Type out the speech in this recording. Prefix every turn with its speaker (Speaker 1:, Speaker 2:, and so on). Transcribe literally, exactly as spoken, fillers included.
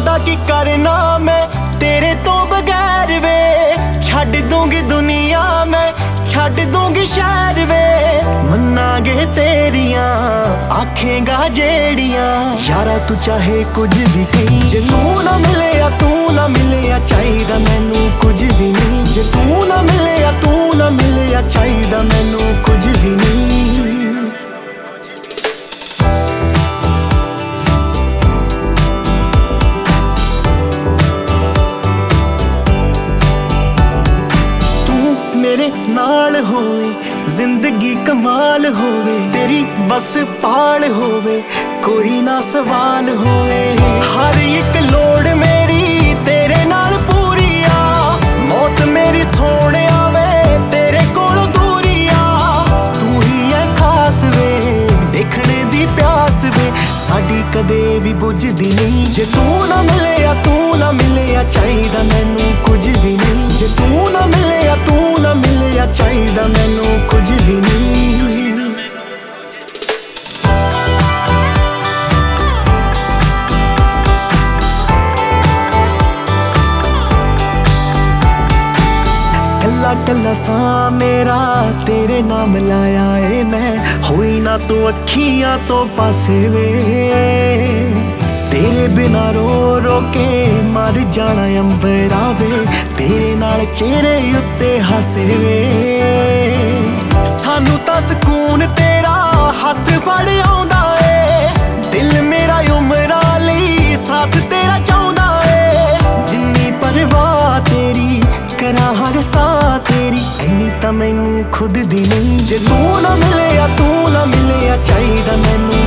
Speaker 1: पता की करना मैं तेरे तो बगैर वे। छड्ड दूंगी दुनिया मैं, छड्ड दूंगी शहर वे। मन्नागे तेरियां आखेगा जेड़ियां, यारा तू चाहे कुछ भी कहीं। जे तू ना मिले या तू ना मिले या चाहिदा मैनू कुछ भी नहीं। जे तू ना मिले या तू ना मिले या चाहिदा मैनू कुछ भी नहीं। मेरे नाल होवे जिंदगी कमाल होवे, तेरी बस पाल होवे कोई ना सवाल होवे। हर एक लोड़ मेरी तेरे नाल पूरी आ, मौत मेरी सोने आवे तेरे कोल दूरी आ। तू ही है खास वे, देखने दी प्यास वे साडी कदे भी बुझदी नहीं। जे तू ना मिले या तू ना मिले या चाहिदा मैनू कुछ भी नहीं। जे तू ना मिले या तू ना मिले या चाहिदा मैनू कुछ भी नहीं। कल्ला कल्ला सा मेरा तेरे नाम लाया ए मैं, होई ना तो अखियां तो पासे वे। तेरे बिना रो रो के मर जाना अंबरा वे, तेरे नाल चेहरे उत्ते हसे वे। सानू तां सकून तेरा हथ फड़ आउंदा ए, दिल मेरा उमरां लई साथ तेरा चाहुंदा ए। जिन्नी परवाह तेरी करा हर सा तेरी, इन्नी तां मैनू खुद दी नहीं। जे तू ना मिले या तू ना मिले या चाहिदा मैनू